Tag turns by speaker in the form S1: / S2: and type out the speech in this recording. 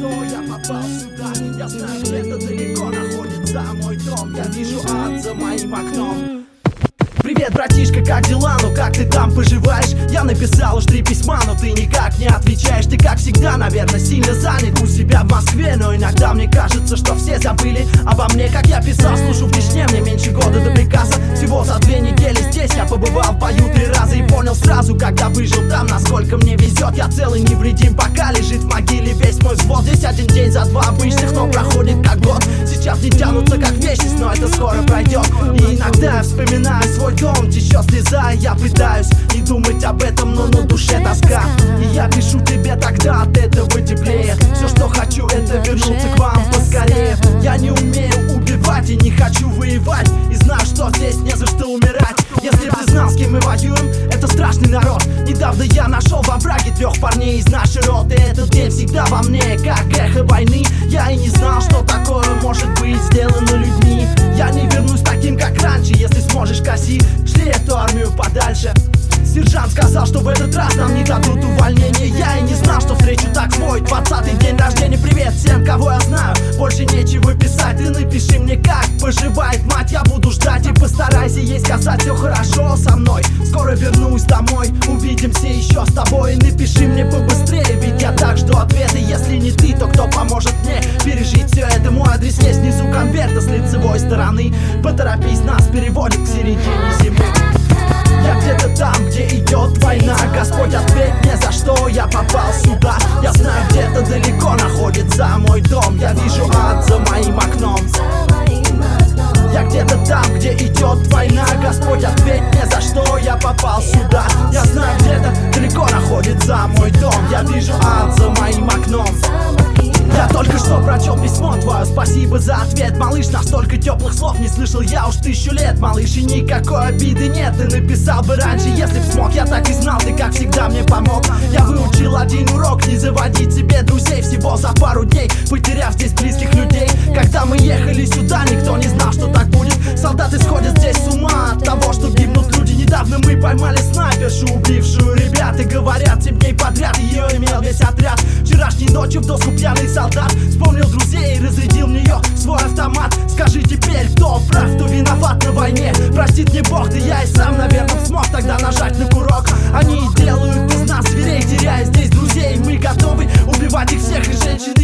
S1: что я попал сюда. Я знаю, где-то далеко находится мой дом. Я вижу ад за моим окном. Привет, братишка, как дела? Ну как ты там поживаешь? Я написал уж 3 письма, но ты никак не отвечаешь. Ты, как всегда, наверное, сильно занят у себя в Москве. Но иногда мне кажется, что все забыли обо мне. Как я писал, слушаю в Чечне, мне меньше года до приказа. Всего за 2 недели здесь я побывал в бою 3 раза. И понял сразу, когда выжил там, насколько мне везет. Я целый невредим, пока лежит в могиле весь мой взвод. Здесь один день за 2 обычных, но проходит как год. Сейчас не тянутся как вечность, но это скоро пройдет. И иногда я вспоминаю свой дом, течет слеза, и я пытаюсь не думать об этом, но на душе тоска. И я пишу тебе тогда от этого теплее. Все, что хочу, это вернуться к вам поскорее. Я не умею убивать и не хочу воевать, и знаю, что здесь не за что умирать. Если бы ты знал, с кем мы воюем, это страшный народ. Недавно я нашел во враге 3 парней из нашей роты. Этот день всегда во мне, как эхо войны. Я и не знал, что такое может быть сделано людьми. Я не вернусь таким, как раньше, если сможешь, коси. Шли эту армию подальше. Сержант сказал, что в этот раз нам не дадут увольнения. Я и не знал, что встречу так свой 20-й день рождения. Привет всем, кого я знаю, больше нечего писать. Ты напиши мне, как поживает мать. Я буду ждать и постарайся ей сказать: все хорошо со мной, скоро вернусь домой. Увидимся еще с тобой. И напиши мне побыстрее, ведь я так жду ответа. Если не ты, то кто поможет мне пережить все это? Мой адрес есть внизу конверта с лицевой стороны. Поторопись, нас переводит к середине зимы. Я где-то там, где идет война. Господь, ответь мне, за что я попал сюда. Я знаю, где-то далеко находится мой дом. Я вижу ад за моим окном. Я где-то там, где идет война. Господь, ответь мне, за что я попал сюда. Я знаю, где-то далеко находится мой дом. Я вижу ад за моим окном. Я только что прочел письмо твое, спасибо за ответ. Малыш, настолько теплых слов не слышал я уж 1000 лет. Малыш, и никакой обиды нет, ты написал бы раньше, если б смог. Я так и знал, ты как всегда мне помог. Я выучил один урок: не заводить себе друзей всего за пару дней, потеряв здесь близких людей. Когда мы ехали сюда, никто не знал, что так будет. Солдаты сходят здесь с ума от того, что гибнут люди. Недавно мы поймали снайпершу, убившую ребят. И говорят, 7 дней подряд ее имел весь отряд. Вчерашней ночью в доску пьяный солдат вспомнил друзей и разрядил в нее свой автомат. Скажи теперь, кто прав, кто виноват на войне? Простит мне Бог, да я и сам, наверное, смог тогда нажать на курок. Они делают из нас зверей, теряя здесь друзей. Мы готовы убивать их всех, и женщин, и